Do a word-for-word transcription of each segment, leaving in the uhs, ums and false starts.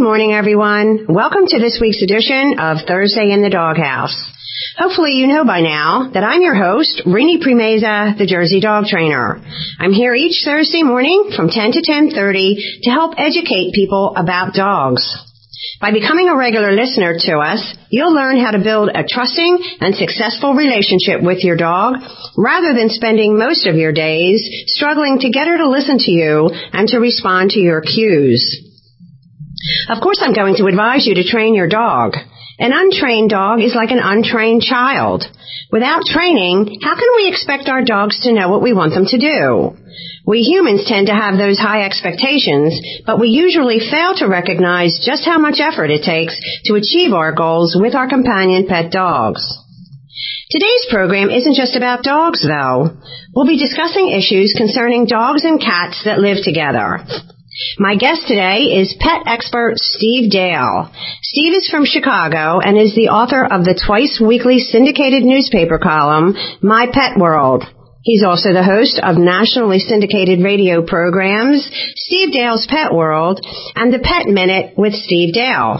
morning, everyone. Welcome to this week's edition of Thursday in the Doghouse. Hopefully you know by now that I'm your host, Rini Primeza, the Jersey Dog Trainer. I'm here each Thursday morning from ten to ten thirty to help educate people about dogs. By becoming a regular listener to us, you'll learn how to build a trusting and successful relationship with your dog rather than spending most of your days struggling to get her to listen to you and to respond to your cues. Of course, I'm going to advise you to train your dog. An untrained dog is like an untrained child. Without training, how can we expect our dogs to know what we want them to do? We humans tend to have those high expectations, but we usually fail to recognize just how much effort it takes to achieve our goals with our companion pet dogs. Today's program isn't just about dogs, though. We'll be discussing issues concerning dogs and cats that live together. My guest today is pet expert Steve Dale. Steve is from Chicago and is the author of the twice-weekly syndicated newspaper column, My Pet World. He's also the host of nationally syndicated radio programs, Steve Dale's Pet World, and the Pet Minute with Steve Dale.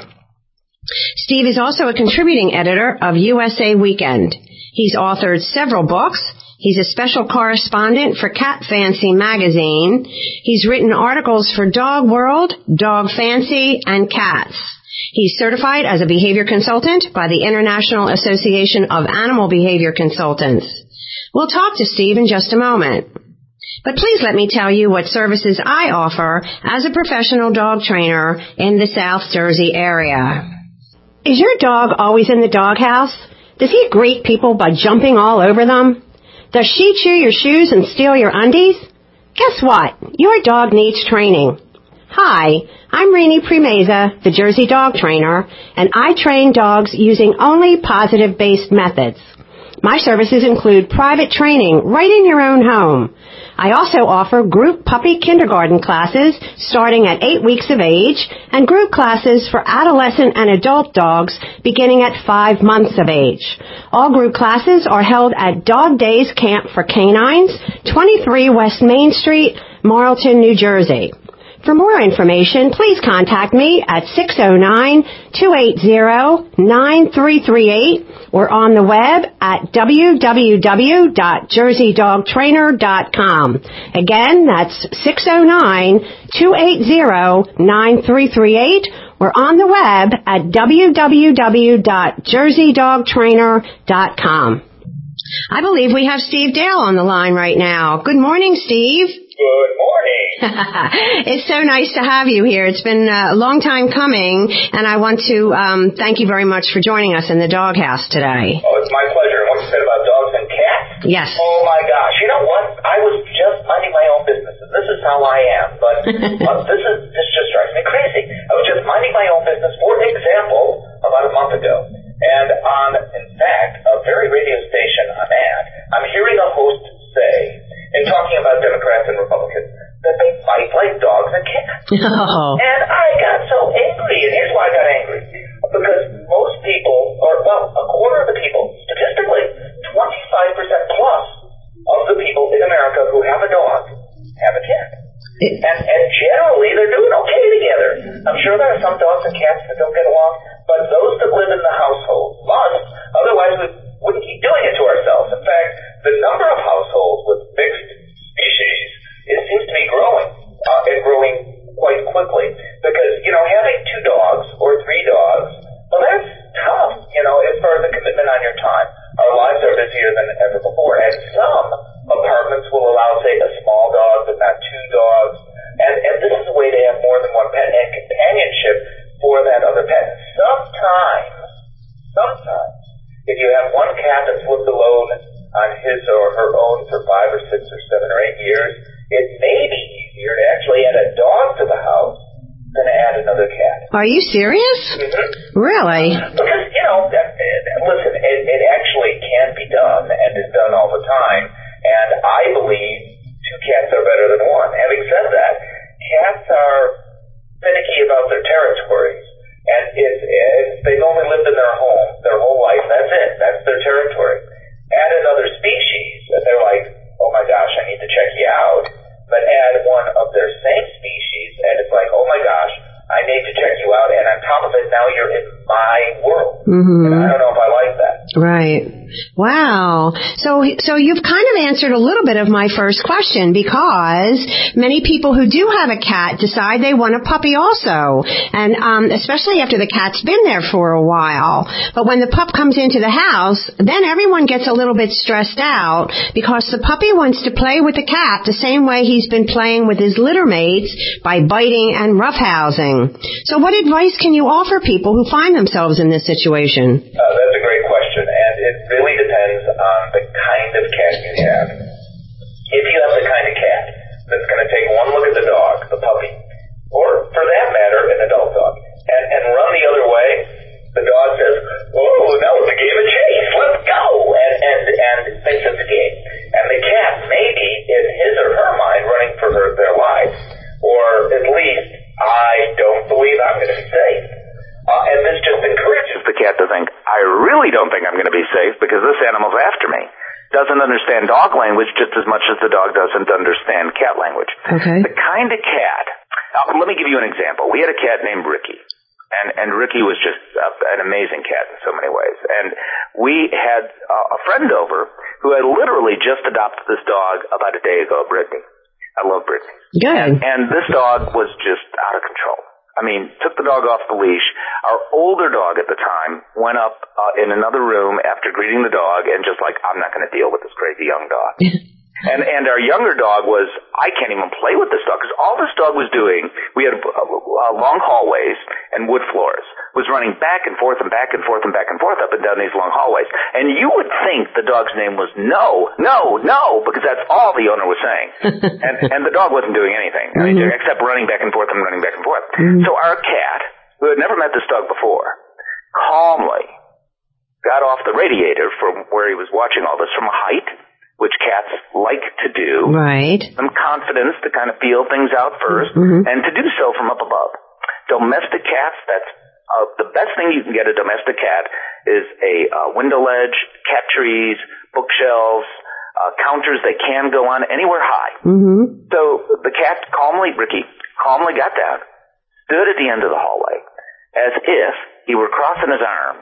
Steve is also a contributing editor of U S A Weekend. He's authored several books. He's a special correspondent for Cat Fancy magazine. He's written articles for Dog World, Dog Fancy, and Cats. He's certified as a behavior consultant by the International Association of Animal Behavior Consultants. We'll talk to Steve in just a moment. But please let me tell you what services I offer as a professional dog trainer in the South Jersey area. Is your dog always in the doghouse? Does he greet people by jumping all over them? Does she chew your shoes and steal your undies? Guess what? Your dog needs training. Hi, I'm Rini Primeza, the Jersey Dog Trainer, and I train dogs using only positive-based methods. My services include private training right in your own home. I also offer group puppy kindergarten classes starting at eight weeks of age and group classes for adolescent and adult dogs beginning at five months of age. All group classes are held at Dog Days Camp for Canines, twenty-three West Main Street, Marlton, New Jersey. For more information, please contact me at six oh nine, two eight zero, nine three three eight or on the web at w w w dot jersey dog trainer dot com. Again, that's six oh nine, two eight zero, nine three three eight or on the web at w w w dot jersey dog trainer dot com. I believe we have Steve Dale on the line right now. Good morning, Steve. Good morning. It's so nice to have you here. It's been a long time coming, and I want to um, thank you very much for joining us in the doghouse today. Oh, it's my pleasure. And what you said about dogs and cats? Yes. Oh, my gosh. You know what? I was just minding my own business. This is how I am, but uh, this is this just drives me crazy. I was just minding my own business, for example, about a month ago. And on, in fact, a very radio station I'm at, I'm hearing a host say, in talking about Democrats and Republicans, that they fight like dogs and cats. Oh. And I got so angry, and here's why I got angry. Because most people, or well, a quarter of the people, statistically, twenty-five percent plus of the people in America who have a dog have a cat. And, and generally, they're doing okay together. I'm sure there are some dogs and cats that don't get along, but those that live in the household must, otherwise we wouldn't keep doing it to ourselves. In fact, the number of households with mixed species, it seems to be growing, uh, and growing quite quickly. Because, you know, having two dogs or three dogs, well, that's tough, you know, as far as the commitment on your time. Our lives are busier than ever before, and some apartments will allow, say, a small dog, but not two dogs. And, and this is a way to have more than one pet and companionship for that other pet. Sometimes, sometimes, if you have one cat that's lived alone on his or her own for five or six or seven or eight years, it may be easier to actually add a dog to the house than to add another cat. Are you serious? Mm-hmm. Really? Because, you know, that, listen, it, it actually can be done and is done all the time. And I believe two cats are better than one. Having said that, cats are finicky about their territories. And if, if they've only lived in their home their whole life, that's it. That's their territory. Add another species, and they're like, oh my gosh, I need to check you out. But add one of their same species, and it's like, oh my gosh, I need to check you out out, and on top of it, now you're in my world. Mm-hmm. And I don't know if I like that. Right. Wow. So, so you've kind of answered a little bit of my first question, because many people who do have a cat decide they want a puppy also, and um, especially after the cat's been there for a while. But when the pup comes into the house, then everyone gets a little bit stressed out because the puppy wants to play with the cat the same way he's been playing with his litter mates by biting and roughhousing. So what advice can you offer people who find themselves in this situation? Uh, that's a great question, and it really depends on the kind of cat you have. If you have the kind of cat that's going to take one look at the dog, the puppy, or for that matter, an adult dog, and, and run the other way, the dog says, "Oh, now it's a game of chase, let's go," and, and, and thinks it's a game. And the cat maybe in his or her mind running for her, their lives, or at least, I don't believe I'm going to be safe. Uh, and this just encourages the cat to think, I really don't think I'm going to be safe because this animal's after me. Doesn't understand dog language just as much as the dog doesn't understand cat language. Okay. The kind of cat, uh, let me give you an example. We had a cat named Ricky. And, and Ricky was just uh, an amazing cat in so many ways. And we had uh, a friend over who had literally just adopted this dog about a day ago, Brittany. I love Brittany. Good. And, and this dog was just out of control. I mean, took the dog off the leash. Our older dog at the time went up uh, in another room after greeting the dog and just like, I'm not going to deal with this crazy young dog. And and our younger dog was, I can't even play with this dog, because all this dog was doing, we had uh, uh, long hallways and wood floors, was running back and forth and back and forth and back and forth up and down these long hallways. And you would think the dog's name was no, no, no, because that's all the owner was saying. and and the dog wasn't doing anything, I mean, mm-hmm. except running back and forth and running back and forth. Mm-hmm. So our cat, who had never met this dog before, calmly got off the radiator from where he was watching all this from a height, which cats like to do. Right. Some confidence to kind of feel things out first, mm-hmm. and to do so from up above. Domestic cats, that's uh, the best thing you can get a domestic cat is a uh, window ledge, cat trees, bookshelves, uh, counters that can go on anywhere high. Mm-hmm. So the cat calmly, Ricky, calmly got down, stood at the end of the hallway, as if he were crossing his arms.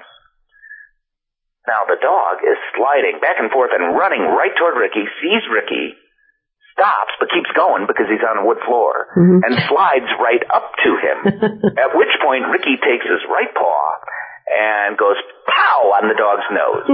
Now the dog is sliding back and forth and running right toward Ricky, sees Ricky, stops but keeps going because he's on a wood floor, mm-hmm. and slides right up to him. At which point Ricky takes his right paw and goes pow on the dog's nose.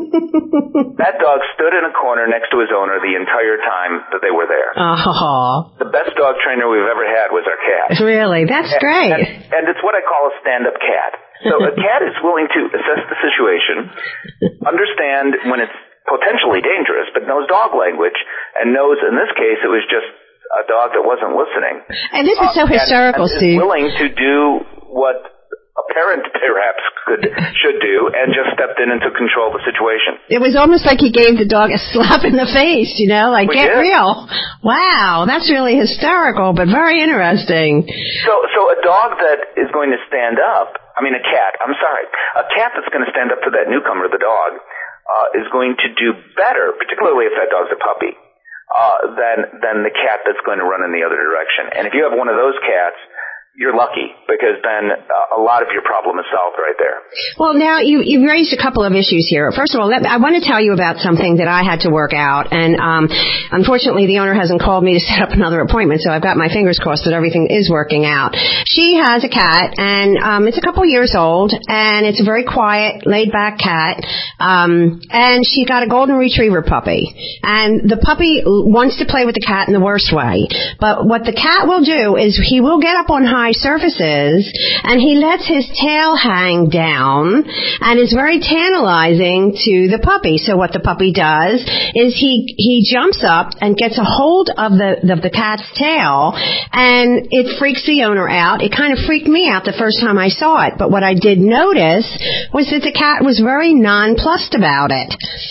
That dog stood in a corner next to his owner the entire time that they were there. Oh. The best dog trainer we've ever had was our cat. Really? That's and, great. And, and it's what I call a stand-up cat. So a cat is willing to assess the situation, understand when it's potentially dangerous, but knows dog language, and knows in this case it was just a dog that wasn't listening. And this is so uh, hysterical, and, and Steve. Is willing to do what a parent perhaps could should do, and just stepped in and took control of the situation. It was almost like he gave the dog a slap in the face, you know, like, we get did. real. Wow, that's really hysterical, but very interesting. So, so a dog that is going to stand up, I mean a cat, I'm sorry, a cat that's going to stand up to that newcomer, the dog, uh, is going to do better, particularly if that dog's a puppy, uh, than, than the cat that's going to run in the other direction. And if you have one of those cats, you're lucky, because then uh, a lot of your problem is solved right there. Well, now, you, you've raised a couple of issues here. First of all, let, I want to tell you about something that I had to work out, and um, unfortunately the owner hasn't called me to set up another appointment, so I've got my fingers crossed that everything is working out. She has a cat, and um, it's a couple years old, and it's a very quiet, laid-back cat, um, and she got a golden retriever puppy. And the puppy wants to play with the cat in the worst way, but what the cat will do is he will get up on high surfaces, and he lets his tail hang down, and is very tantalizing to the puppy. So what the puppy does is he he jumps up and gets a hold of the of the cat's tail, and it freaks the owner out. It kind of freaked me out the first time I saw it, but what I did notice was that the cat was very nonplussed about it.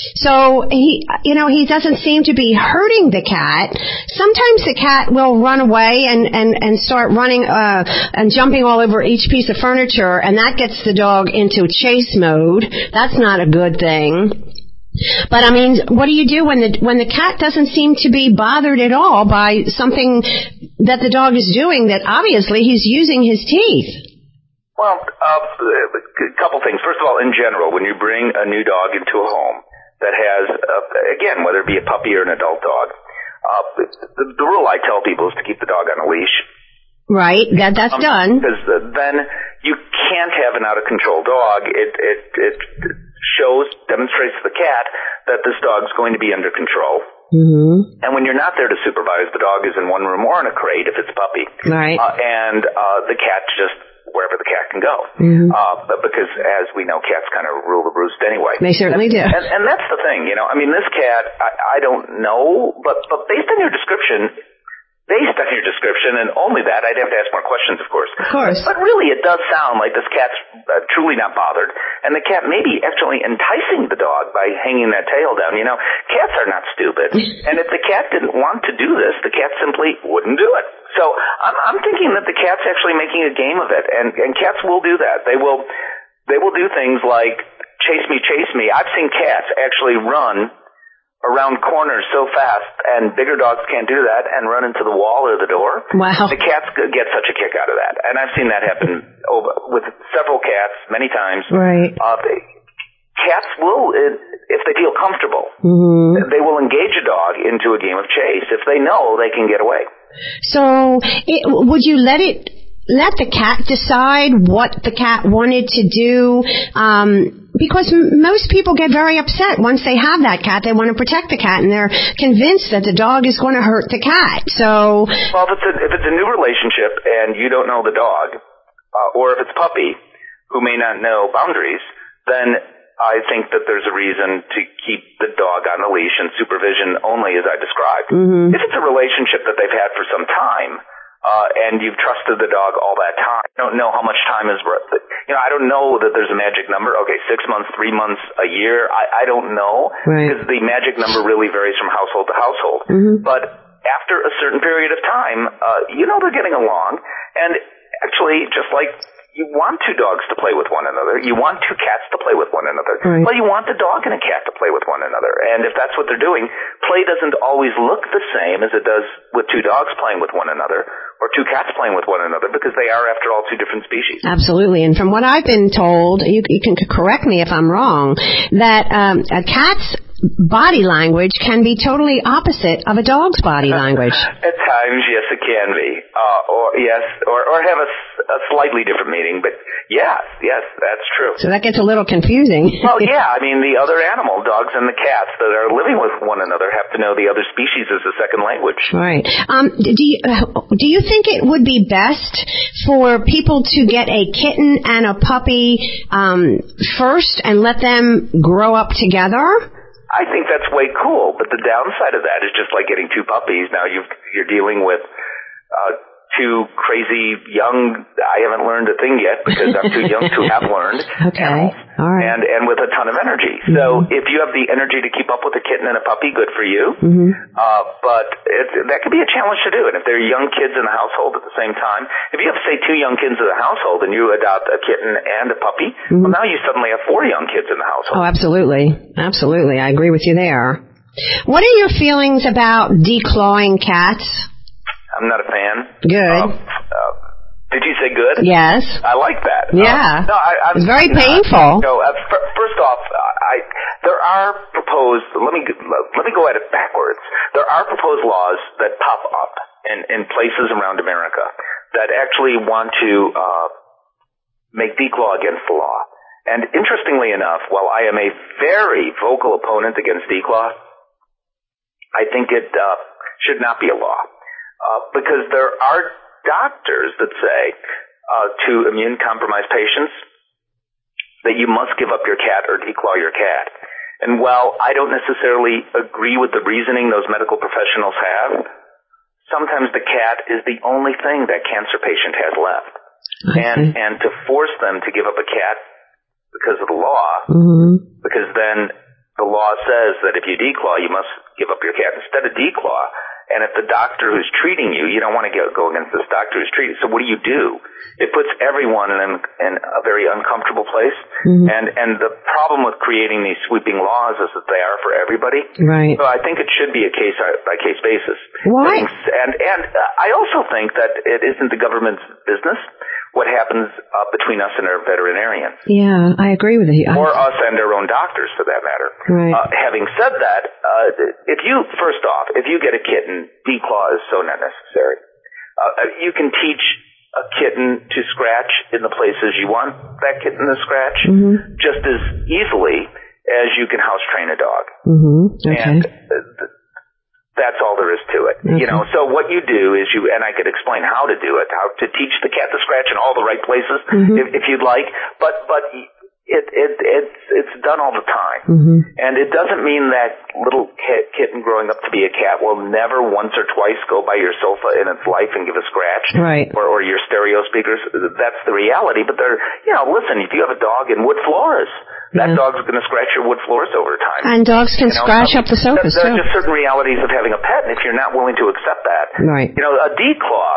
So he, you know, he doesn't seem to be hurting the cat. Sometimes the cat will run away and and and start running uh and jumping all over each piece of furniture, and that gets the dog into chase mode. That's not a good thing. But I mean, what do you do when the when the cat doesn't seem to be bothered at all by something that the dog is doing that obviously he's using his teeth? Well, uh, a couple things. First of all, in general, when you bring a new dog into a home that has, uh, again, whether it be a puppy or an adult dog, uh, the, the rule I tell people is to keep the dog on a leash. Right, that that's um, done. Because then you can't have an out-of-control dog. It, it, it shows, demonstrates to the cat that this dog's going to be under control. Mm-hmm. And when you're not there to supervise, the dog is in one room or in a crate if it's a puppy. Right. Uh, and uh, the cat just wherever the cat can go. Mm-hmm. Uh, but because, as we know, cats kind of rule the roost anyway. They certainly and, do. And, and that's the thing, you know. I mean, this cat, I, I don't know, but, but based on your description, based on your description, and only that, I'd have to ask more questions, of course. Of course. But, but really, it does sound like this cat's uh, truly not bothered. And the cat may be actually enticing the dog by hanging that tail down. You know, cats are not stupid. And if the cat didn't want to do this, the cat simply wouldn't do it. So I'm, I'm thinking that the cat's actually making a game of it. And, and cats will do that. They will, they will do things like chase me, chase me. I've seen cats actually run around corners so fast, and bigger dogs can't do that, and run into the wall or the door. Wow. The cats get such a kick out of that. And I've seen that happen over, with several cats many times. Right. Uh, they, cats will, if they feel comfortable, mm-hmm. they will engage a dog into a game of chase if they know they can get away. So it, would you let it... let the cat decide what the cat wanted to do, um, because m- most people get very upset once they have that cat. They want to protect the cat, and they're convinced that the dog is going to hurt the cat. So, well, if it's a, if it's a new relationship and you don't know the dog, uh, or if it's a puppy who may not know boundaries, then I think that there's a reason to keep the dog on the leash and supervision only, as I described. Mm-hmm. If it's a relationship that they've had for some time, Uh, and you've trusted the dog all that time. I don't know how much time is, you know, I don't know that there's a magic number. Okay, six months, three months, a year. I, I don't know. Right. Because the magic number really varies from household to household. Mm-hmm. But after a certain period of time, uh, you know they're getting along. And actually, just like you want two dogs to play with one another, you want two cats to play with one another. Right. Well, you want the dog and a cat to play with one another. And if that's what they're doing, play doesn't always look the same as it does with two dogs playing with one another, or two cats playing with one another, because they are, after all, two different species. Absolutely. And from what I've been told, you, you can correct me if I'm wrong, that um, a cat's body language can be totally opposite of a dog's body language. At times, yes, it can be. Uh, or yes, or, or have a, a slightly different meaning. But yes, yes, that's true. So that gets a little confusing. Well, yeah. I mean, the other animal, dogs and the cats that are living with one another, have to know the other species as a second language. Right. Um, do you, do you think it would be best for people to get a kitten and a puppy um, first and let them grow up together? I think that's way cool, but the downside of that is just like getting two puppies. Now you've, you're dealing with uh, two crazy young, I haven't learned a thing yet because I'm too young to have learned. Okay, animals, all right. And, and with a ton of energy. Mm-hmm. So if you have the energy to keep up with a kitten and a puppy, good for you. Mm-hmm. Uh, but it, that could be a challenge to do. And if there are young kids in the household at the same time, if you have, say, two young kids in the household and you adopt a kitten and a puppy, mm-hmm. well, now you suddenly have four young kids in the household. Oh, absolutely. Absolutely. I agree with you there. What are your feelings about declawing cats? I'm not a fan. Good. Uh, uh, did you say good? Yes. I like that. Yeah. Uh, no, I, I'm, it's very you know, painful. I, no, uh, f- first off, I, there are proposed. Let me let me go at it backwards. There are proposed laws that pop up in, in places around America that actually want to uh, make declaw against the law. And interestingly enough, while I am a very vocal opponent against declaw, I think it uh, should not be a law. Uh, because there are doctors that say uh, to immune-compromised patients that you must give up your cat or declaw your cat. And while I don't necessarily agree with the reasoning those medical professionals have, sometimes the cat is the only thing that cancer patient has left. And and to force them to give up a cat because of the law, mm-hmm. because then the law says that if you declaw, you must give up your cat instead of declaw. And if the doctor who's treating you, you don't want to get, go against this doctor who's treating you. So what do you do? It puts everyone in, in a very uncomfortable place. Mm-hmm. And, and the problem with creating these sweeping laws is that they are for everybody. Right. So I think it should be a case by case basis. Why? And, and I also think that it isn't the government's business what happens uh, between us and our veterinarians. Yeah, I agree with you. Or us and our own doctors, for that matter. Right. Uh, having said that, uh, if you, first off, if you get a kitten, declaw is so not necessary. Uh, you can teach a kitten to scratch in the places you want that kitten to scratch mm-hmm. just as easily as you can house train a dog. Mm-hmm. Okay. And uh, that's all there is to it. Okay. You know, so what you do is you, and I could explain how to do it, how to teach the cat to scratch in all the right places mm-hmm. if, if you'd like, but, but it, it, it's, it's done all the time. Mm-hmm. And it doesn't mean that little kit, kitten growing up to be a cat will never once or twice go by your sofa in its life and give a scratch. Right. Or, or your stereo speakers. That's the reality. But they're, you know, listen, if you have a dog in wood floors, that yeah. dog's going to scratch your wood floors over time. And dogs can you know, scratch so up the sofas, there, there too. There are just certain realities of having a pet, and if you're not willing to accept that, right. you know, a declaw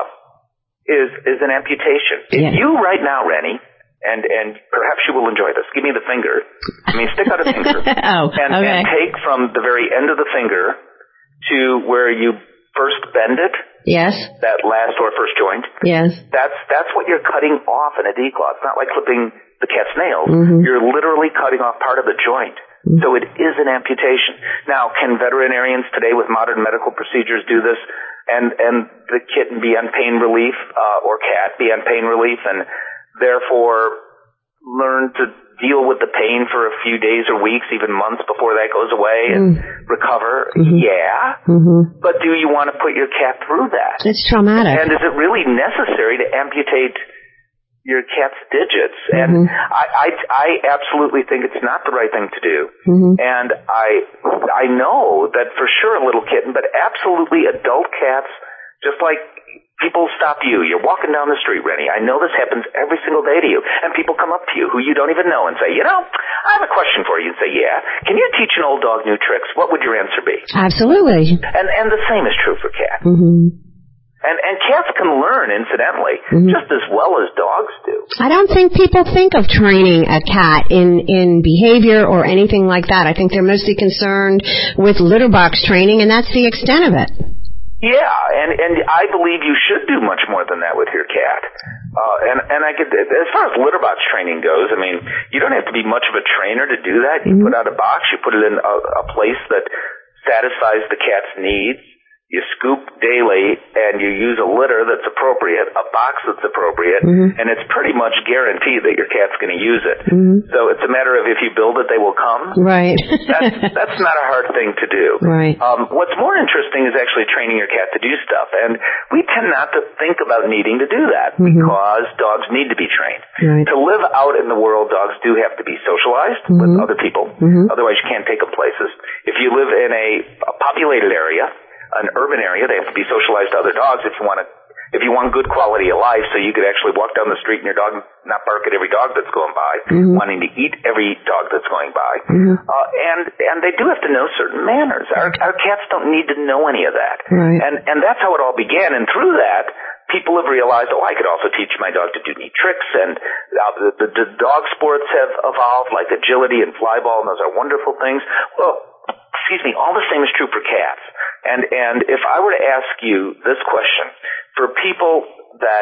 is, is an amputation. If yeah. you right now, Rennie, And, and perhaps you will enjoy this. Give me the finger. I mean, stick out a finger. oh, and, okay. and take from the very end of the finger to where you first bend it. Yes. That last or first joint. Yes. That's, that's what you're cutting off in a declaw. It's not like clipping the cat's nails. Mm-hmm. You're literally cutting off part of the joint. Mm-hmm. So it is an amputation. Now, can veterinarians today with modern medical procedures do this and, and the kitten be on pain relief, uh, or cat be on pain relief and therefore learn to deal with the pain for a few days or weeks, even months before that goes away and mm. recover? Mm-hmm. Yeah. Mm-hmm. But do you want to put your cat through that? It's traumatic. And is it really necessary to amputate your cat's digits? Mm-hmm. And I, I, I absolutely think it's not the right thing to do. Mm-hmm. And I, I know that for sure a little kitten, but absolutely adult cats, just like people stop you. You're walking down the street, Rennie. I know this happens every single day to you. And people come up to you who you don't even know and say, you know, I have a question for you. And say, yeah. Can you teach an old dog new tricks? What would your answer be? Absolutely. And and the same is true for cats. Mm-hmm. And and cats can learn, incidentally, mm-hmm. just as well as dogs do. I don't think people think of training a cat in, in behavior or anything like that. I think they're mostly concerned with litter box training, and that's the extent of it. Yeah, and, and I believe you should do much more than that with your cat. Uh, and, and I could, as far as litter box training goes, I mean, you don't have to be much of a trainer to do that. You mm-hmm. put out a box, you put it in a, a place that satisfies the cat's needs. You scoop daily, and you use a litter that's appropriate, a box that's appropriate, mm-hmm. and it's pretty much guaranteed that your cat's going to use it. Mm-hmm. So it's a matter of if you build it, they will come. Right. that's, that's not a hard thing to do. Right. Um, what's more interesting is actually training your cat to do stuff, and we tend not to think about needing to do that mm-hmm. because dogs need to be trained. Right. To live out in the world, dogs do have to be socialized mm-hmm. with other people. Mm-hmm. Otherwise, you can't take them places. If you live in a, a populated area, an urban area, they have to be socialized to other dogs if you want to, if you want good quality of life, so you could actually walk down the street and your dog not bark at every dog that's going by, mm-hmm. wanting to eat every dog that's going by. Mm-hmm. Uh, and, and they do have to know certain manners. Our, our cats don't need to know any of that. Right. And, and that's how it all began. And through that, people have realized, oh, I could also teach my dog to do neat tricks, and uh, the, the, the dog sports have evolved, like agility and flyball, and those are wonderful things. Well, excuse me, all the same is true for cats. And and if I were to ask you this question, for people that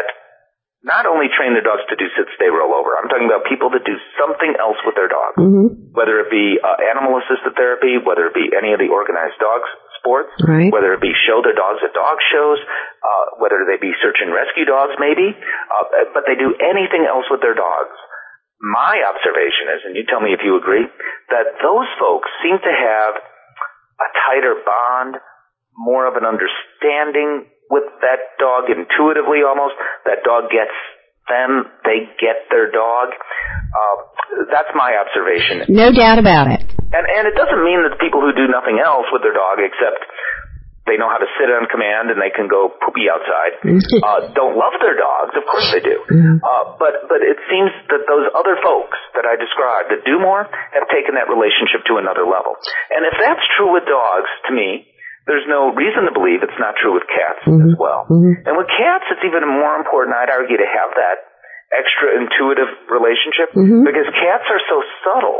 not only train their dogs to do sit, stay, roll over, I'm talking about people that do something else with their dog, mm-hmm. whether it be uh, animal-assisted therapy, whether it be any of the organized dog sports, right. whether it be show their dogs at dog shows, uh, whether they be search and rescue dogs maybe, uh, but they do anything else with their dogs. My observation is, and you tell me if you agree, that those folks seem to have a tighter bond, more of an understanding with that dog intuitively almost. That dog gets them, they get their dog. Uh, that's my observation. No doubt about it. And and it doesn't mean that the people who do nothing else with their dog except they know how to sit on command and they can go poopy outside, uh, don't love their dogs. Of course they do. Uh, but, but it seems that those other folks that I described that do more have taken that relationship to another level. And if that's true with dogs, to me, there's no reason to believe it's not true with cats mm-hmm. as well. Mm-hmm. And with cats, it's even more important, I'd argue, to have that extra intuitive relationship mm-hmm. because cats are so subtle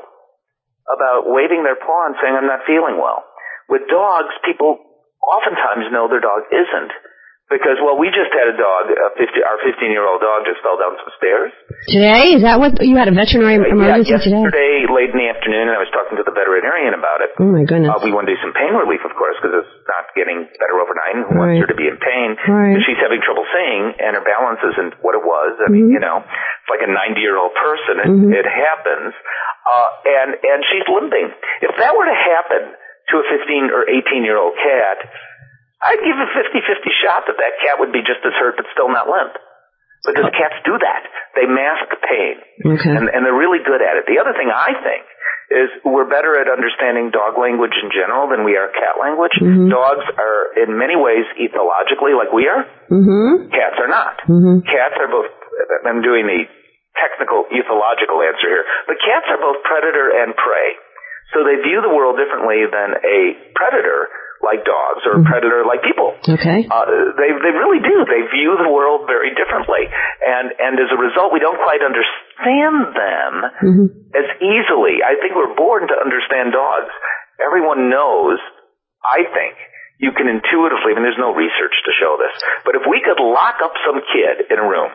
about waving their paw and saying, I'm not feeling well. With dogs, people oftentimes know their dog isn't, Because, well, we just had a dog, a fifty, our fifteen-year-old dog just fell down some stairs. Today? Is that what, you had a veterinary emergency yeah, today? yesterday, late in the afternoon, and I was talking to the veterinarian about it. Oh, my goodness. Uh, we want to do some pain relief, of course, because it's not getting better overnight, and who right. wants her to be in pain? Right. She's having trouble seeing, and her balance isn't what it was. I mean, mm-hmm. you know, it's like a ninety-year-old person. It, mm-hmm. it happens. Uh, and, and she's limping. If that were to happen to a fifteen or eighteen-year-old cat, I'd give a fifty-fifty shot that that cat would be just as hurt but still not limp. Because oh. cats do that. They mask pain. Okay. And, and they're really good at it. The other thing I think is we're better at understanding dog language in general than we are cat language. Mm-hmm. Dogs are in many ways ethologically like we are. Mm-hmm. Cats are not. Mm-hmm. Cats are both, I'm doing the technical ethological answer here, but cats are both predator and prey. So they view the world differently than a predator like dogs or a predator like people. Okay. Uh, they they really do. They view the world very differently. And and as a result, we don't quite understand them mm-hmm. as easily. I think we're born to understand dogs. Everyone knows, I think, you can intuitively, I mean, there's no research to show this, but if we could lock up some kid in a room,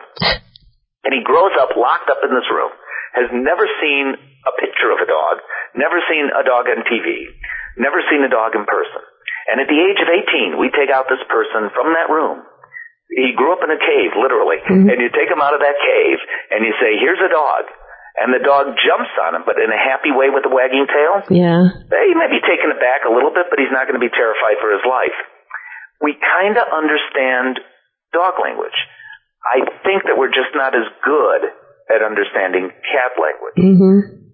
and he grows up locked up in this room, has never seen a picture of a dog, never seen a dog on T V, never seen a dog in person. And at the age of eighteen, we take out this person from that room. He grew up in a cave, literally. Mm-hmm. And you take him out of that cave, and you say, here's a dog. And the dog jumps on him, but in a happy way with a wagging tail. Yeah. He may be taken aback a little bit, but he's not going to be terrified for his life. We kind of understand dog language. I think that we're just not as good at understanding cat language. Mm-hmm.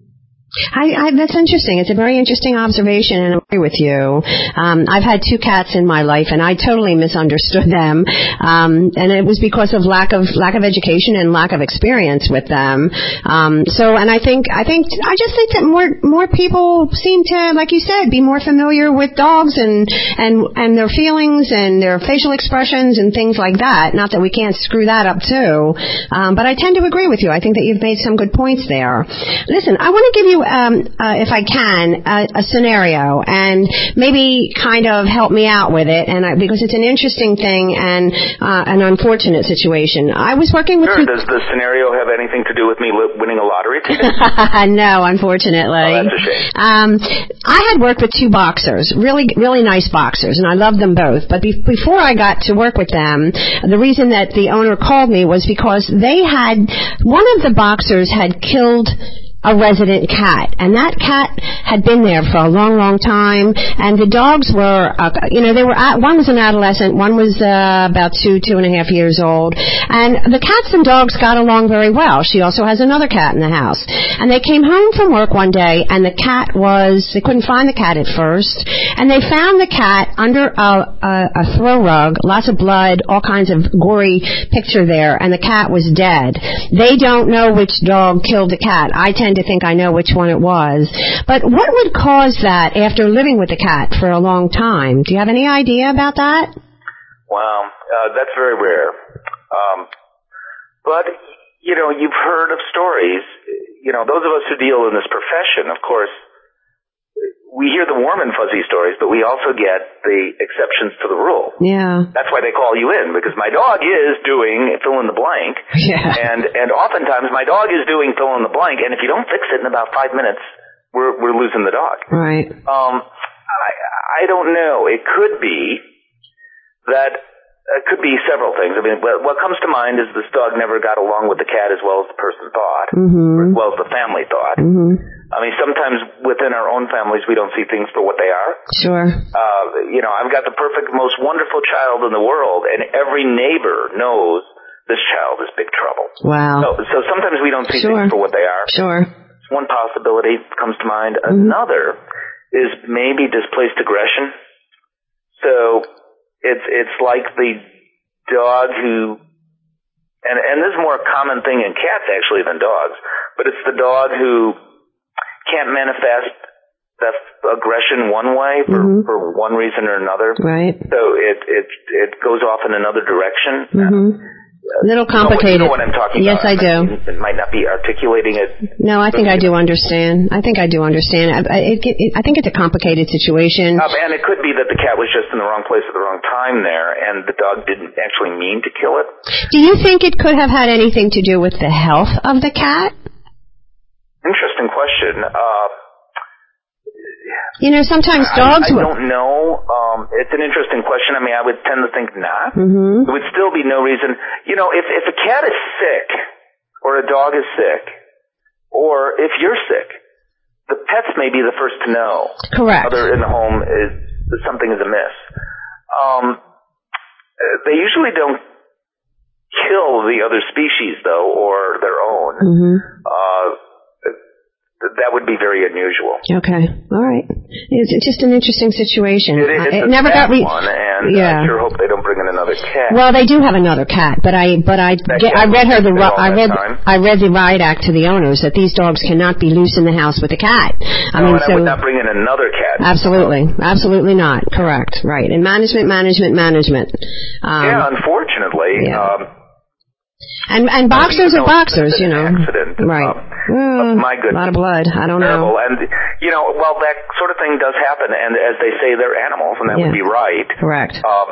I, I, that's interesting. It's a very interesting observation, and I agree with you. Um, I've had two cats in my life, and I totally misunderstood them. Um, and it was because of lack of lack of education and lack of experience with them. Um, so, and I think I think I just think that more more people seem to, like you said, be more familiar with dogs and and and their feelings and their facial expressions and things like that. Not that we can't screw that up too, um, but I tend to agree with you. I think that you've made some good points there. Listen, I want to give you. Um, uh, if I can, uh, a scenario, and maybe kind of help me out with it, and I, because it's an interesting thing and uh, an unfortunate situation. I was working with. Sure. Does the scenario have anything to do with me li- winning a lottery ticket? No, unfortunately. Oh, that's a shame. Um, I had worked with two boxers, really, really nice boxers, and I loved them both. But be- before I got to work with them, the reason that the owner called me was because they had one of the boxers had killed a resident cat, and that cat had been there for a long, long time, and the dogs were, uh, you know, they were, uh, one was an adolescent, one was uh, about two, two and a half years old, and the cats and dogs got along very well. She also has another cat in the house, and they came home from work one day, and the cat was, they couldn't find the cat at first, and they found the cat under a, a, a throw rug, lots of blood, all kinds of gory picture there, and the cat was dead. They don't know which dog killed the cat. I tend to think I know which one it was. But what would cause that after living with the cat for a long time? Do you have any idea about that? Well, uh, that's very rare. Um, but, you know, you've heard of stories. You know, those of us who deal in this profession, of course, we hear the warm and fuzzy stories, but we also get the exceptions to the rule. Yeah. That's why they call you in, because my dog is doing fill in the blank. Yeah. And and oftentimes my dog is doing fill in the blank, and if you don't fix it in about five minutes, we're we're losing the dog. Right. Um, I I don't know. It could be that it could be several things. I mean, what comes to mind is this dog never got along with the cat as well as the person thought, mm-hmm. or as well as the family thought. Mm-hmm. I mean, sometimes within our own families, we don't see things for what they are. Sure. Uh, you know, I've got the perfect, most wonderful child in the world, and every neighbor knows this child is big trouble. Wow. So, so sometimes we don't see sure. things for what they are. Sure. It's one possibility comes to mind. Mm-hmm. Another is maybe displaced aggression. So it's it's like the dog who, and and this is more a common thing in cats actually than dogs, but it's the dog who can't manifest that aggression one way for, mm-hmm. for one reason or another. Right. So it, it, it goes off in another direction. Mm-hmm. Uh, little complicated. You know what, you know what I'm talking yes, about. Yes, I do. It might not be articulating it. No, I think I do understand. I think I do understand. I, it, it, I think it's a complicated situation. Um, and it could be that the cat was just in the wrong place at the wrong time there, and the dog didn't actually mean to kill it. Do you think it could have had anything to do with the health of the cat? Interesting question. Uh, You know, sometimes dogs... I, I don't know. Um, it's an interesting question. I mean, I would tend to think not. Mm-hmm. There would still be no reason. You know, if, if a cat is sick, or a dog is sick, or if you're sick, the pets may be the first to know. Correct. Other in the home is that something is amiss. Um, they usually don't kill the other species, though, or their own. Mm-hmm. Uh, That would be very unusual. Okay, all right. It's just an interesting situation. It, it's it a never got re- one, and yeah. I sure hope they don't bring in another cat. Well, they do have another cat, but I but I get, I read her the I read time. I read the riot act to the owners that these dogs cannot be loose in the house with a cat. I no, mean, and so I would not bring in another cat. Absolutely, absolutely not. Correct, right. And management, management, management. Um, yeah, unfortunately. Yeah. Um, And and boxers are boxers, you know. Accident. Right. Um, uh, my goodness. A lot of blood. I don't Terrible. know. And, you know, well, that sort of thing does happen. And as they say, they're animals, and that yeah. would be right. Correct. Um,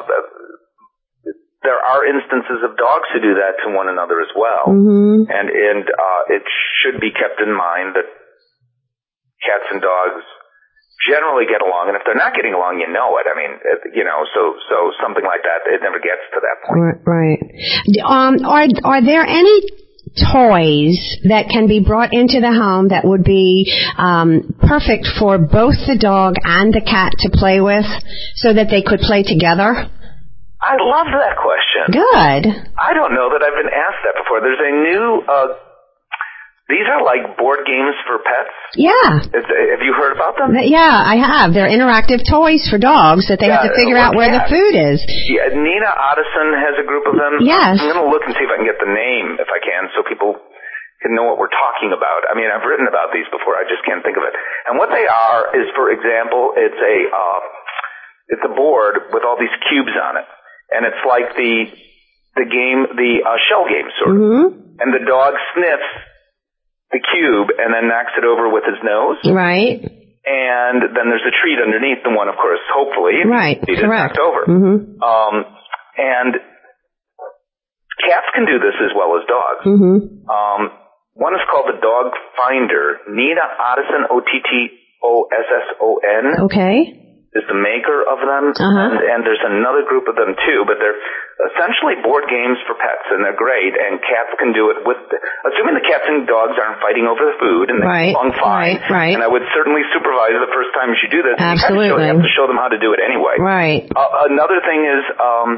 there are instances of dogs who do that to one another as well. Mm-hmm. And, and uh, it should be kept in mind that cats and dogs generally get along, and if they're not getting along, you know it. I mean, you know, so so something like that, it never gets to that point. Right. Um, are are there any toys that can be brought into the home that would be um, perfect for both the dog and the cat to play with, so that they could play together? I love that question. Good. I don't know that I've been asked that before. There's a new. Uh, These are like board games for pets? Yeah. Is, have you heard about them? Yeah, I have. They're interactive toys for dogs that they yeah, have to figure out where cat. the food is. Yeah, Nina Ottison has a group of them. Yes. I'm going to look and see if I can get the name, if I can, so people can know what we're talking about. I mean, I've written about these before. I just can't think of it. And what they are is, for example, it's a uh, it's a board with all these cubes on it. And it's like the the game, the uh, shell game, sort of. Mm-hmm. And the dog sniffs the cube and then knocks it over with his nose. Right. And then there's a treat underneath the one, of course, hopefully. Right. It Correct. knocked over. Mm-hmm. Um, and cats can do this as well as dogs. Mm-hmm. Um, one is called the Dog Finder. Nina Ottison, O T T O S S O N. Okay. Is the maker of them, uh-huh. and, and there's another group of them too, but they're essentially board games for pets, and they're great, and cats can do it with, assuming the cats and dogs aren't fighting over the food, and they right, get along fine, right, right. and I would certainly supervise the first time you do this. Absolutely. You have to show them how to do it anyway. Right. Uh, another thing is, um,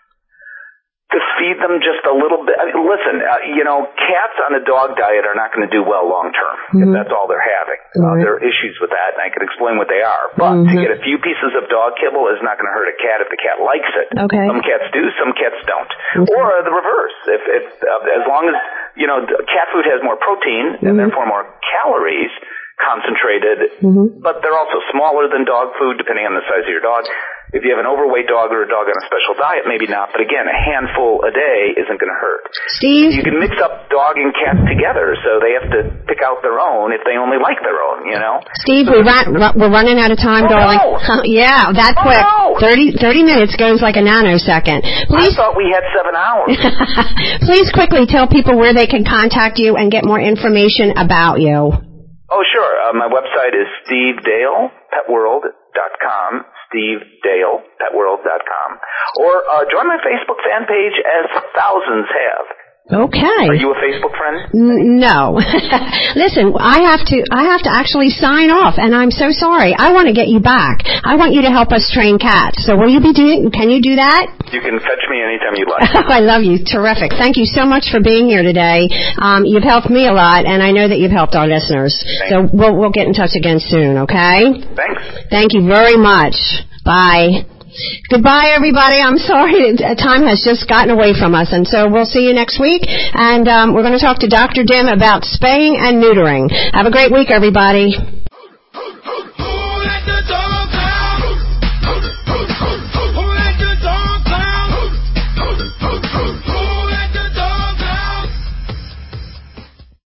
to feed them just a little bit. I mean, listen, uh, you know, cats on a dog diet are not going to do well long term mm-hmm. if that's all they're having. Uh, right. There are issues with that, and I can explain what they are. But mm-hmm. to get a few pieces of dog kibble is not going to hurt a cat if the cat likes it. Okay. Some cats do, some cats don't. Okay. Or the reverse. If, if uh, as long as, you know, cat food has more protein mm-hmm. and therefore more calories concentrated, mm-hmm. but they're also smaller than dog food depending on the size of your dog. If you have an overweight dog or a dog on a special diet, maybe not. But again, a handful a day isn't going to hurt. Steve? You can mix up dog and cat together, so they have to pick out their own if they only like their own, you know? Steve, so we ran, we're running out of time, oh, darling. No. Yeah, that oh, quick. No. thirty, thirty minutes goes like a nanosecond. Please, I thought we had seven hours. Please quickly tell people where they can contact you and get more information about you. Oh, sure. Uh, my website is steve dale pet world dot com. steve dale pet world dot com. Or uh, join my Facebook fan page, as thousands have. Okay. Are you a Facebook friend? N- no. Listen, I have to I have to actually sign off, and I'm so sorry. I want to get you back. I want you to help us train cats. So will you be doing, can you do that? You can fetch me anytime you like. I love you. Terrific. Thank you so much for being here today. Um, you've helped me a lot, and I know that you've helped our listeners. Thanks. So we'll, we'll get in touch again soon, okay? Thanks. Thank you very much. Bye. Goodbye, everybody. I'm sorry. Time has just gotten away from us, and so we'll see you next week. And um, we're going to talk to Doctor Dim about spaying and neutering. Have a great week, everybody.